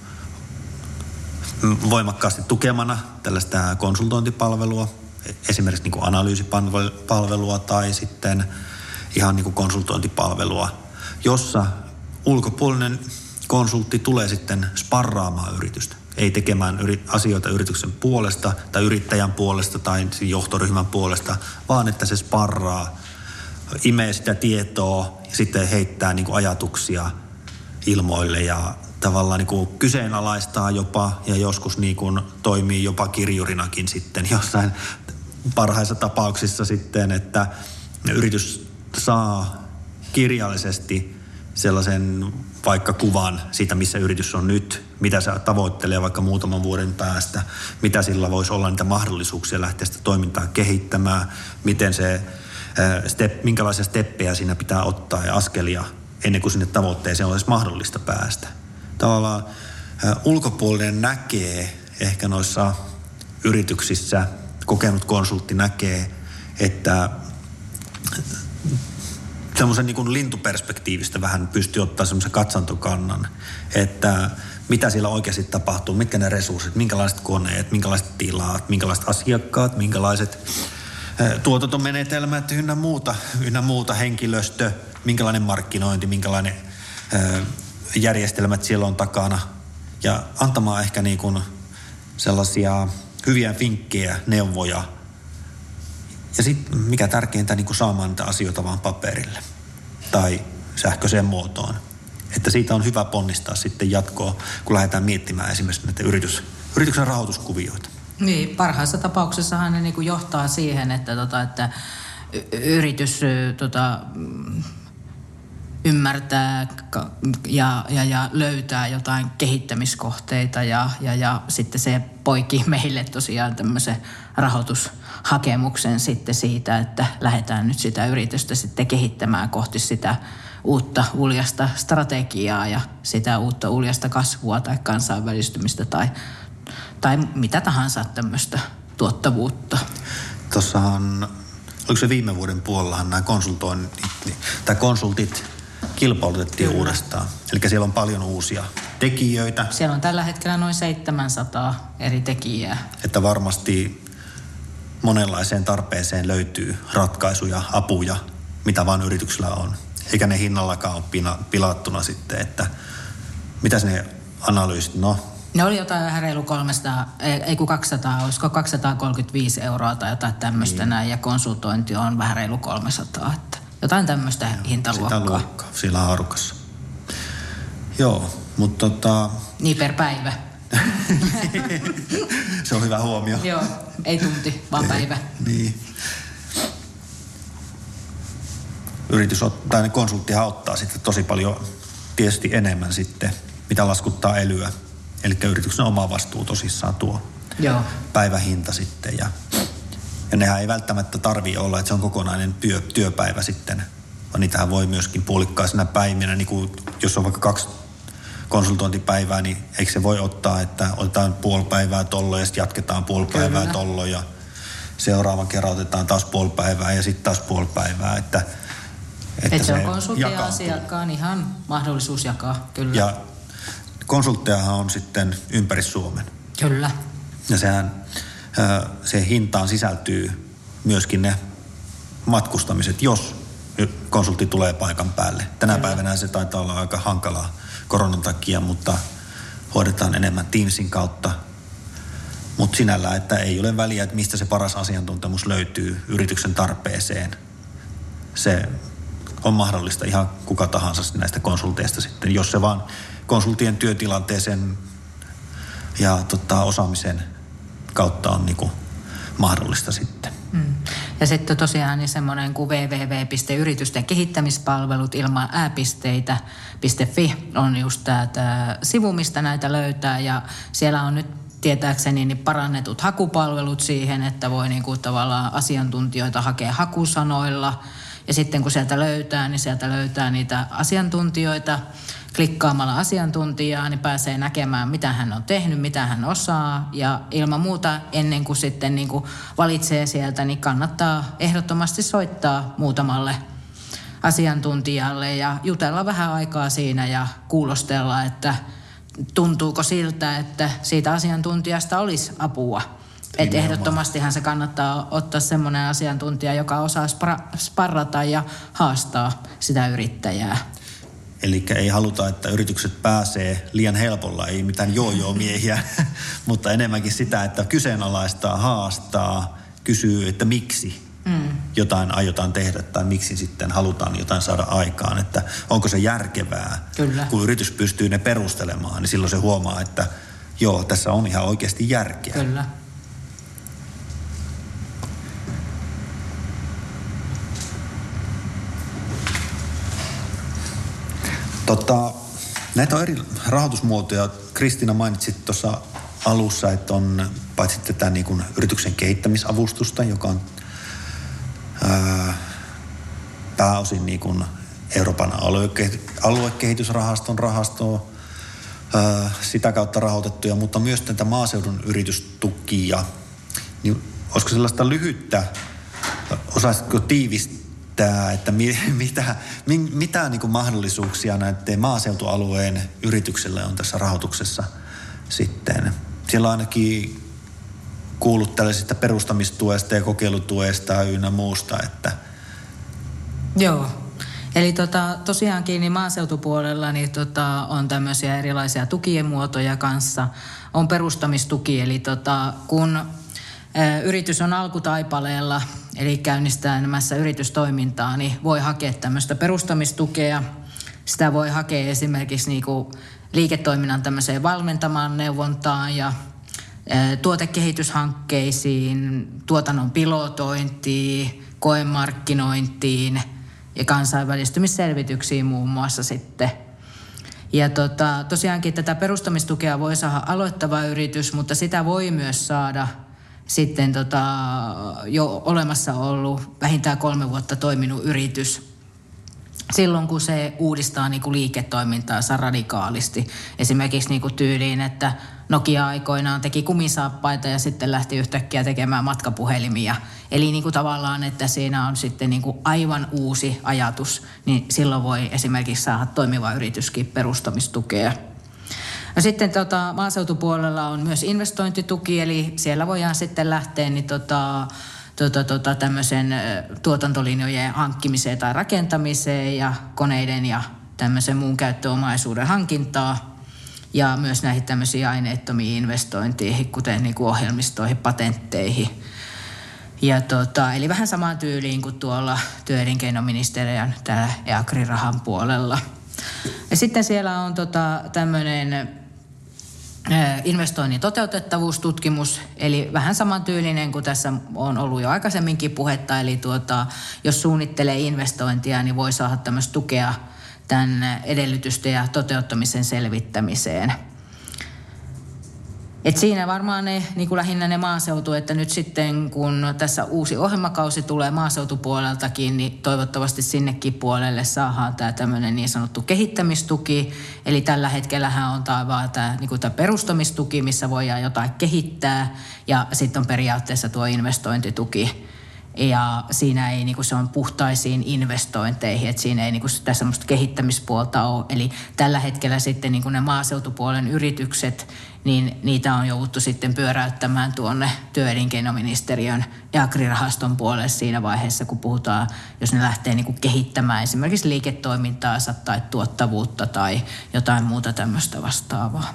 voimakkaasti tukemana tällaista konsultointipalvelua, esimerkiksi niin kuin analyysipalvelua tai sitten ihan niin kuin konsultointipalvelua, jossa ulkopuolinen konsultti tulee sitten sparraamaan yritystä. Ei tekemään asioita yrityksen puolesta tai yrittäjän puolesta tai johtoryhmän puolesta, vaan että se sparraa, imee sitä tietoa ja sitten heittää niin kuin ajatuksia ilmoille ja tavallaan niin kuin kyseenalaistaa jopa ja joskus niin kuin toimii jopa kirjurinakin sitten jossain parhaissa tapauksissa sitten, että yritys saa kirjallisesti sellaisen vaikka kuvan siitä, missä yritys on nyt, mitä se tavoittelee vaikka muutaman vuoden päästä, mitä sillä voisi olla niitä mahdollisuuksia lähteä sitä toimintaa kehittämään, miten minkälaisia steppejä siinä pitää ottaa ja askelia ennen kuin sinne tavoitteeseen olisi mahdollista päästä. Tavallaan ulkopuolinen näkee ehkä noissa yrityksissä, kokenut konsultti näkee, että semmoisen niin kuin lintuperspektiivistä vähän pystyy ottaa semmoisen katsantokannan, että mitä siellä oikeasti tapahtuu, mitkä ne resurssit, minkälaiset koneet, minkälaiset tilat, minkälaiset asiakkaat, minkälaiset tuotantomenetelmät ynnä muuta henkilöstö, minkälainen markkinointi, minkälainen järjestelmät siellä on takana ja antamaan ehkä niin kuin sellaisia hyviä vinkkejä, neuvoja ja sitten mikä tärkeintä niin kuin saamaan niitä asioita vaan paperille tai sähköiseen muotoon. Että siitä on hyvä ponnistaa sitten jatkoa, kun lähdetään miettimään esimerkiksi näitä yrityksen rahoituskuvioita. Niin, parhaassa tapauksessahan ne niin kuin johtaa siihen, että yritys ymmärtää ja löytää jotain kehittämiskohteita ja sitten se poikii meille tosiaan tämmöisen rahoitushakemuksen sitten siitä, että lähdetään nyt sitä yritystä sitten kehittämään kohti sitä uutta uljasta strategiaa ja sitä uutta uljasta kasvua tai kansainvälistymistä tai mitä tahansa tämmöistä tuottavuutta. Tuossahan, oliko se viime vuoden puolellahan nämä konsultit kilpailutettiin uudestaan. Eli siellä on paljon uusia tekijöitä. Siellä on tällä hetkellä noin 700 eri tekijää. Että varmasti monenlaiseen tarpeeseen löytyy ratkaisuja, apuja, mitä vaan yrityksillä on. Eikä ne hinnallakaan ole pilattuna sitten, että mitäs ne analyysit, Ne oli jotain vähän reilu 200, olisiko 235 € tai jotain tämmöistä niin. näin, ja konsultointi on vähän reilu 300, että jotain tämmöistä hintaluokkaa. Sitä luokkaa, siellä haarukassa. Joo, mutta Niin per päivä. Se on hyvä huomio. Joo, ei tunti, vaan päivä. Niin. Ne konsulttihan ottaa sitten tosi paljon tietysti enemmän sitten, mitä laskuttaa elyä. Eli yrityksen oma vastuu tosissaan tuo päivähinta sitten. Ja nehän ei välttämättä tarvitse olla, että se on kokonainen työpäivä sitten. Vaan niitähän voi myöskin puolikkaisena päivinä, niin kuin jos on vaikka 2 konsultointipäivää, niin eikö se voi ottaa, että otetaan puoli päivää tolloin ja sitten jatketaan puoli päivää tolloin ja seuraavan kerran otetaan taas puoli päivää ja sitten taas puoli päivää. Että se on konsultti ja asiakkaan ihan mahdollisuus jakaa, kyllä. Ja konsulttejahan on sitten ympäri Suomen. Kyllä. Ja se hintaan sisältyy myöskin ne matkustamiset, jos konsultti tulee paikan päälle. Tänä päivänä se taitaa olla aika hankalaa koronan takia, mutta hoidetaan enemmän Teamsin kautta. Mutta sinällään, että ei ole väliä, että mistä se paras asiantuntemus löytyy yrityksen tarpeeseen. Se on mahdollista ihan kuka tahansa näistä konsulteista sitten, jos se vaan konsultien työtilanteeseen ja osaamisen kautta on niinku mahdollista sitten. Ja sitten tosiaan niin semmoinen kuin www.yritysten kehittämispalvelut ilman ääpisteitä.fi on just tämä sivu, mistä näitä löytää. Ja siellä on nyt tietääkseni niin parannetut hakupalvelut siihen, että voi niinku tavallaan asiantuntijoita hakea hakusanoilla. Ja sitten kun sieltä löytää, niin sieltä löytää niitä asiantuntijoita. Klikkaamalla asiantuntijaa, niin pääsee näkemään, mitä hän on tehnyt, mitä hän osaa. Ja ilman muuta ennen kuin sitten niin kuin valitsee sieltä, niin kannattaa ehdottomasti soittaa muutamalle asiantuntijalle ja jutella vähän aikaa siinä ja kuulostella, että tuntuuko siltä, että siitä asiantuntijasta olisi apua. Että ehdottomastihan se kannattaa ottaa semmoinen asiantuntija, joka osaa sparrata ja haastaa sitä yrittäjää. Eli ei haluta, että yritykset pääsee liian helpolla, ei mitään joo-joo-miehiä, mutta enemmänkin sitä, että kyseenalaistaa, haastaa, kysyy, että miksi jotain aiotaan tehdä tai miksi sitten halutaan jotain saada aikaan, että onko se järkevää. Kyllä. Kun yritys pystyy ne perustelemaan, niin silloin se huomaa, että joo, tässä on ihan oikeasti järkeä. Kyllä. Näitä on eri rahoitusmuotoja. Kristiina mainitsit tuossa alussa, että on paitsi tätä niin kuin yrityksen kehittämisavustusta, joka on pääosin niin kuin Euroopan aluekehitysrahaston rahastoa, sitä kautta rahoitettuja, mutta myös tätä maaseudun yritystukia. Niin olisiko sellaista lyhyttä, osaisitko tiivistää, että mitä niin kuin mahdollisuuksia näiden maaseutualueen yrityksille on tässä rahoituksessa sitten? Siellä on ainakin kuullut tällaisista perustamistuesta ja kokeilutuesta ynnä muusta, että... Joo. Eli tosiaankin niin maaseutupuolella niin on tämmöisiä erilaisia tukien muotoja kanssa. On perustamistuki, eli kun yritys on alkutaipaleella, eli käynnistämässä yritystoimintaa, niin voi hakea tämmöistä perustamistukea. Sitä voi hakea esimerkiksi niinku liiketoiminnan tämmöiseen valmentamaan neuvontaan ja tuotekehityshankkeisiin, tuotannon pilotointiin, koemarkkinointiin ja kansainvälistymisselvityksiin muun muassa sitten. Ja tosiaankin tätä perustamistukea voi saada aloittava yritys, mutta sitä voi myös saada sitten jo olemassa ollut vähintään 3 vuotta toiminut yritys. silloin, kun se uudistaa niin kuin liiketoimintaansa radikaalisti. Esimerkiksi niin kuin tyyliin, että Nokia aikoinaan teki kumisaappaita ja sitten lähti yhtäkkiä tekemään matkapuhelimia. Eli niin kuin tavallaan, että siinä on sitten niin kuin aivan uusi ajatus, niin silloin voi esimerkiksi saada toimiva yrityskin perustamistukea. No sitten maaseutupuolella on myös investointituki, eli siellä voidaan sitten lähteä niin tämmöisen tuotantolinjojen hankkimiseen tai rakentamiseen ja koneiden ja tämmöisen muun käyttöomaisuuden hankintaa ja myös näihin tämmöisiin aineettomiin investointeihin, kuten niin kuin ohjelmistoihin, patentteihin. Ja eli vähän samaan tyyliin kuin tuolla työ- ja elinkeinoministeriön täällä EAGRI-rahan puolella. Ja sitten siellä on tämmöinen investoinnin toteutettavuustutkimus, eli vähän samantyylinen kuin tässä on ollut jo aikaisemminkin puhetta, eli jos suunnittelee investointia, niin voi saada tämmöistä tukea tämän edellytysten ja toteuttamisen selvittämiseen. Et siinä varmaan niin kuin lähinnä ne maaseutu, että nyt sitten kun tässä uusi ohjelmakausi tulee maaseutupuoleltakin, niin toivottavasti sinnekin puolelle saadaan tämä tämmöinen niin sanottu kehittämistuki. Eli tällä hetkellähän on vaan tämä, niin kuin tämä perustamistuki, missä voidaan jotain kehittää ja sitten on periaatteessa tuo investointituki. Ja siinä ei, niin kuin se on puhtaisiin investointeihin, että siinä ei niin kuin sitä semmoista kehittämispuolta ole. Eli tällä hetkellä sitten niin kuin ne maaseutupuolen yritykset, niin niitä on jouduttu sitten pyöräyttämään tuonne työ- ja elinkeinoministeriön ja EAGRI-rahaston puolelle siinä vaiheessa, kun puhutaan, jos ne lähtee niin kuin kehittämään esimerkiksi liiketoimintaansa tai tuottavuutta tai jotain muuta tämmöistä vastaavaa.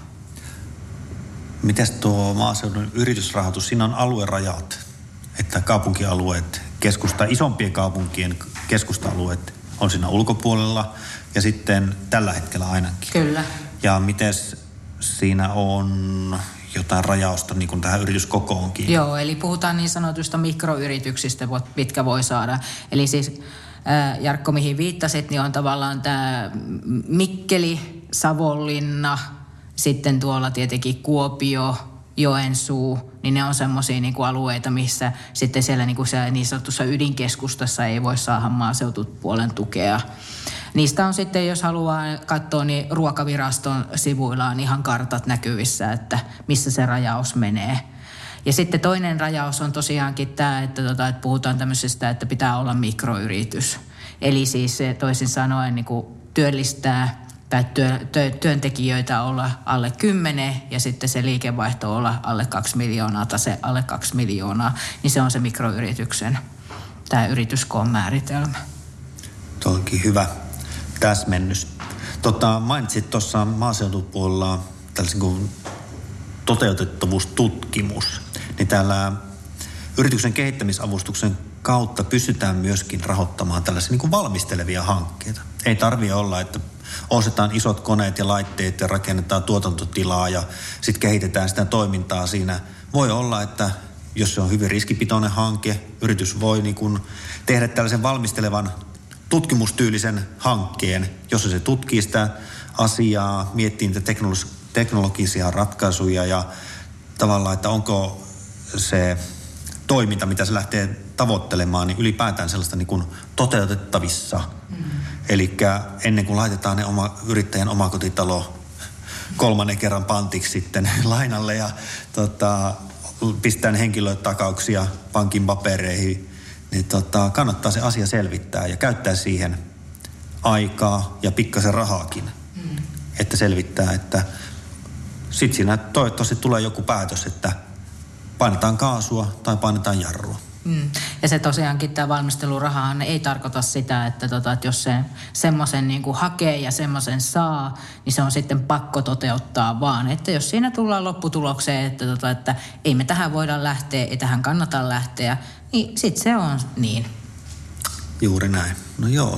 Mites tuo maaseudun yritysrahoitus? Siinä on aluerajat, että kaupunkialueet, isompien kaupunkien keskusta-alueet on siinä ulkopuolella ja sitten tällä hetkellä ainakin. Kyllä. Ja mites siinä on jotain rajausta niin kuin tähän yrityskokoonkin? Joo, eli puhutaan niin sanotusta mikroyrityksistä, mitkä voi saada. Eli siis Jarkko, mihin viittasit, niin on tavallaan tämä Mikkeli, Savonlinna, sitten tuolla tietenkin Kuopio, Joensuu, niin ne on semmoisia niin kuin alueita, missä sitten siellä niin kuin niin sanotussa ydinkeskustassa ei voi saada maaseutupuolen tukea. Niistä on sitten, jos haluaa katsoa, niin Ruokaviraston sivuilla on ihan kartat näkyvissä, että missä se rajaus menee. Ja sitten toinen rajaus on tosiaankin tämä, että puhutaan tämmöisestä, että pitää olla mikroyritys. Eli siis toisin sanoen niin kuin työllistää tai työntekijöitä olla alle 10 ja sitten se liikevaihto olla alle 2 miljoonaa tai se alle 2 miljoonaa, niin se on se mikroyrityksen, tämä yrityskoon määritelmä. Tuo onkin hyvä täsmennys. Mainitsit tuossa maaseutupuolella tällaisen kuin toteutettavuustutkimus, niin täällä yrityksen kehittämisavustuksen kautta pystytään myöskin rahoittamaan tällaisia niin kuin valmistelevia hankkeita. Ei tarvitse olla, että ostetaan isot koneet ja laitteet ja rakennetaan tuotantotilaa ja sitten kehitetään sitä toimintaa siinä. Voi olla, että jos se on hyvin riskipitoinen hanke, yritys voi niin kuin tehdä tällaisen valmistelevan tutkimustyylisen hankkeen, jossa se tutkii sitä asiaa, miettii niitä teknologisia ratkaisuja ja tavallaan, että onko se toiminta, mitä se lähtee tavoittelemaan, niin ylipäätään sellaista niin kuin toteutettavissa. Eli ennen kuin laitetaan ne yrittäjän omakotitalo 3. kerran pantiksi sitten lainalle ja pistetään henkilötakauksia pankin papereihin, niin kannattaa se asia selvittää ja käyttää siihen aikaa ja pikkasen rahaakin, että selvittää, että sitten siinä toivottavasti tulee joku päätös, että painetaan kaasua tai painetaan jarrua. Ja se tosiaankin tämä valmistelurahahan ei tarkoita sitä, että jos se semmoisen niin kuin hakee ja semmoisen saa, niin se on sitten pakko toteuttaa vaan. Että jos siinä tullaan lopputulokseen, että ei me tähän voida lähteä, ei tähän kannata lähteä, niin sitten se on niin. Juuri näin. No joo,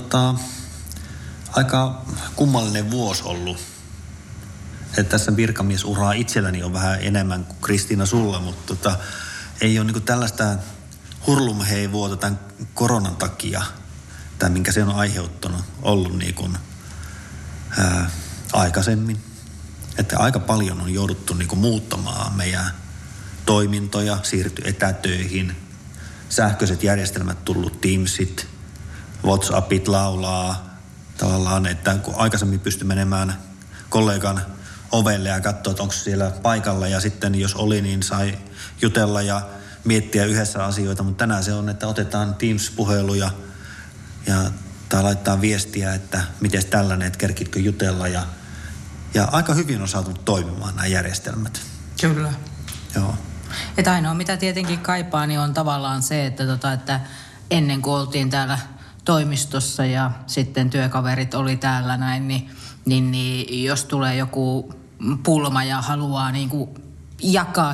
aika kummallinen vuosi ollut. Että tässä virkamiesuraa itselläni on vähän enemmän kuin Kristiina sulla, mutta ei ole niin kuin tällaista hurlumheivuota tämän koronan takia, tai minkä se on aiheuttanut, ollut niin kuin, aikaisemmin. Että aika paljon on jouduttu niin kuin muuttamaan meidän toimintoja, siirty etätöihin, sähköiset järjestelmät tullut, Teamsit, WhatsAppit laulaa tavallaan, että kun aikaisemmin pystyi menemään kollegan ovelle ja katsoa, että onko siellä paikalla ja sitten jos oli, niin sai jutella ja miettiä yhdessä asioita, mutta tänään se on, että otetaan Teams-puheluja tai laittaa viestiä, että miten tällainen, että kerkitkö jutella ja aika hyvin on saatu toimimaan nämä järjestelmät. Kyllä. Joo. Että ainoa mitä tietenkin kaipaa, niin on tavallaan se, että ennen kuin oltiin täällä toimistossa ja sitten työkaverit oli täällä näin, niin jos tulee joku pulma ja haluaa niin kuin jakaa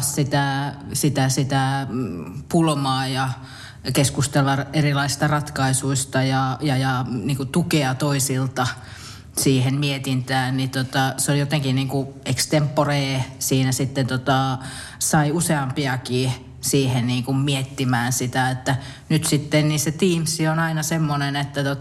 sitä pulmaa ja keskustella erilaisista ratkaisuista ja niin kuin tukea toisilta siihen mietintään, niin se on jotenkin niin kuin extempore siinä sitten sai useampiakin siihen niin kuin miettimään sitä, että nyt sitten niin se Teams on aina semmoinen,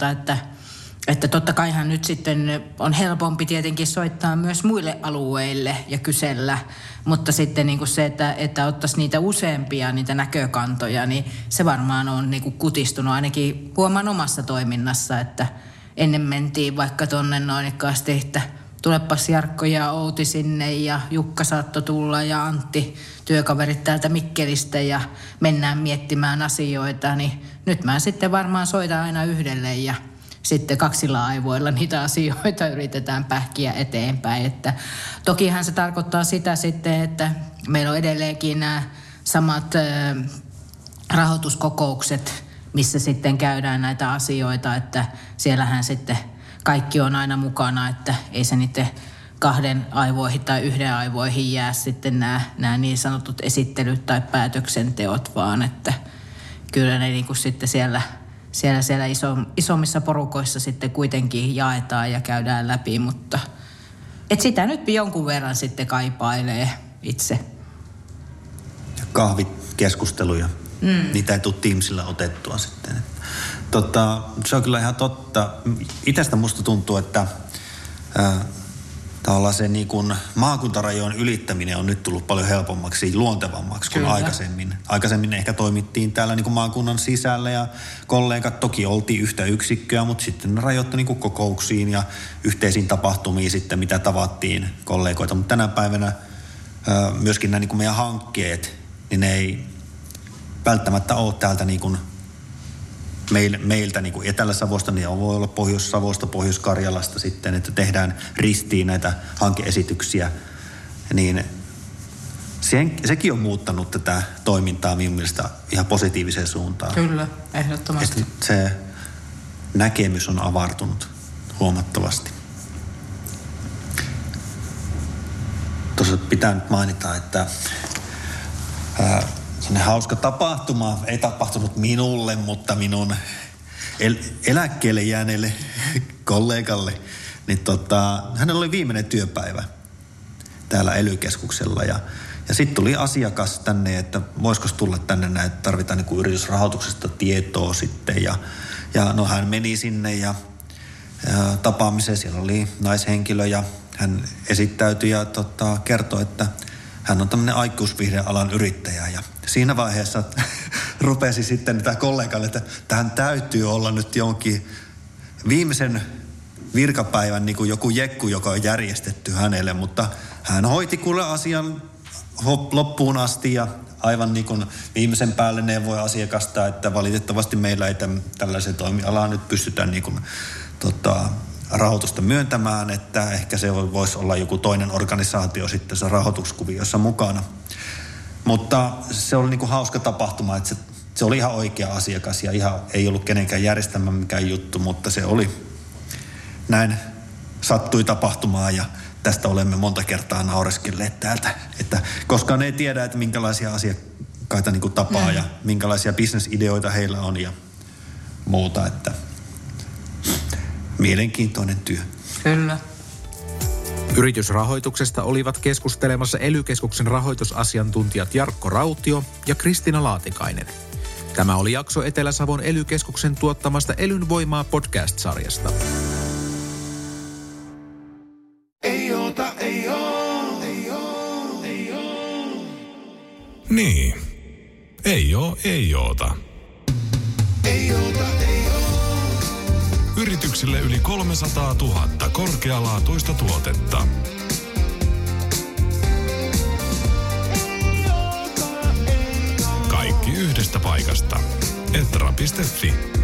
että totta kaihan nyt sitten on helpompi tietenkin soittaa myös muille alueille ja kysellä, mutta sitten niin kuin se, että ottaisi niitä useampia niitä näkökantoja, niin se varmaan on niin kuin kutistunut ainakin huomaan omassa toiminnassa, että ennen mentiin vaikka tonne noinikkaasti, että tulepas Jarkko ja Outi sinne ja Jukka saattoi tulla ja Antti, työkaverit täältä Mikkelistä ja mennään miettimään asioita, niin nyt mä sitten varmaan soitan aina yhdelle ja sitten kaksilla aivoilla niitä asioita yritetään pähkiä eteenpäin. Että tokihan se tarkoittaa sitä sitten, että meillä on edelleenkin nämä samat rahoituskokoukset, missä sitten käydään näitä asioita, että siellähän sitten kaikki on aina mukana, että ei se niiden kahden aivoihin tai yhden aivoihin jää sitten nämä niin sanotut esittelyt tai päätöksenteot, vaan että kyllä ne niin kuin sitten siellä isommissa porukoissa sitten kuitenkin jaetaan ja käydään läpi, mutta et sitä nyt jonkun verran sitten kaipailee itse. Ja kahvikeskusteluja. Niitä ei tule Teamsilla otettua sitten. Se on kyllä ihan totta. Itsestä musta tuntuu, että tavallaan se niin kuin maakuntarajojen ylittäminen on nyt tullut paljon helpommaksi, luontevammaksi kuin aikaisemmin. Aikaisemmin ehkä toimittiin täällä niin kuin maakunnan sisällä ja kollegat toki oltiin yhtä yksikköä, mutta sitten ne rajoittui niin kuin kokouksiin ja yhteisiin tapahtumiin sitten, mitä tavattiin kollegoita. Mutta tänä päivänä myöskin nämä niin kuin meidän hankkeet, niin ne ei välttämättä ole täältä niin kuin meiltä niin kuin Etelä-Savosta, niin voi olla Pohjois-Savosta, Pohjois-Karjalasta sitten, että tehdään ristiin näitä hankeesityksiä, niin sekin on muuttanut tätä toimintaa minun mielestä ihan positiiviseen suuntaan. Kyllä, ehdottomasti. Että se näkemys on avartunut huomattavasti. Tuossa pitää nyt mainita, että sellainen hauska tapahtuma, ei tapahtunut minulle, mutta minun eläkkeelle jääneelle kollegalle, niin hänellä oli viimeinen työpäivä täällä ELY-keskuksella ja sitten tuli asiakas tänne, että voisiko tulla tänne näin, että tarvitaan niin kuin yritysrahoituksesta tietoa sitten ja no hän meni sinne ja tapaamiseen, siellä oli naishenkilö ja hän esittäytyi ja kertoi, että hän on tämmöinen aikuisviihdealan yrittäjä ja siinä vaiheessa rupesi sitten tämä kollegalle, että tähän täytyy olla nyt jonkin viimeisen virkapäivän niin kuin joku jekku, joka on järjestetty hänelle, mutta hän hoiti kuule asian loppuun asti ja aivan niin kuin viimeisen päälle neuvoi asiakasta, että valitettavasti meillä ei tällaisen toimialaan nyt pystytä niin kuin, rahoitusta myöntämään, että ehkä se voisi olla joku toinen organisaatio sitten se rahoituskuviossa mukana. Mutta se oli niin kuin hauska tapahtuma, että se oli ihan oikea asiakas ja ihan ei ollut kenenkään järjestämä mikään juttu, mutta se oli näin sattui tapahtumaan ja tästä olemme monta kertaa naureskelleet täältä, että koskaan ei tiedä, että minkälaisia asiakkaita niin kuin tapaa ja minkälaisia bisnesideoita heillä on ja muuta, että mielenkiintoinen työ. Kyllä. Yritysrahoituksesta olivat keskustelemassa ELY-keskuksen rahoitusasiantuntijat Jarkko Rautio ja Kristiina Laatikainen. Tämä oli jakso Etelä-Savon ELY-keskuksen tuottamasta Elyn voimaa podcast-sarjasta. Niin. Ei oota. Yrityksille yli 300 000 korkealaatuista tuotetta. Kaikki yhdestä paikasta. Etra.fi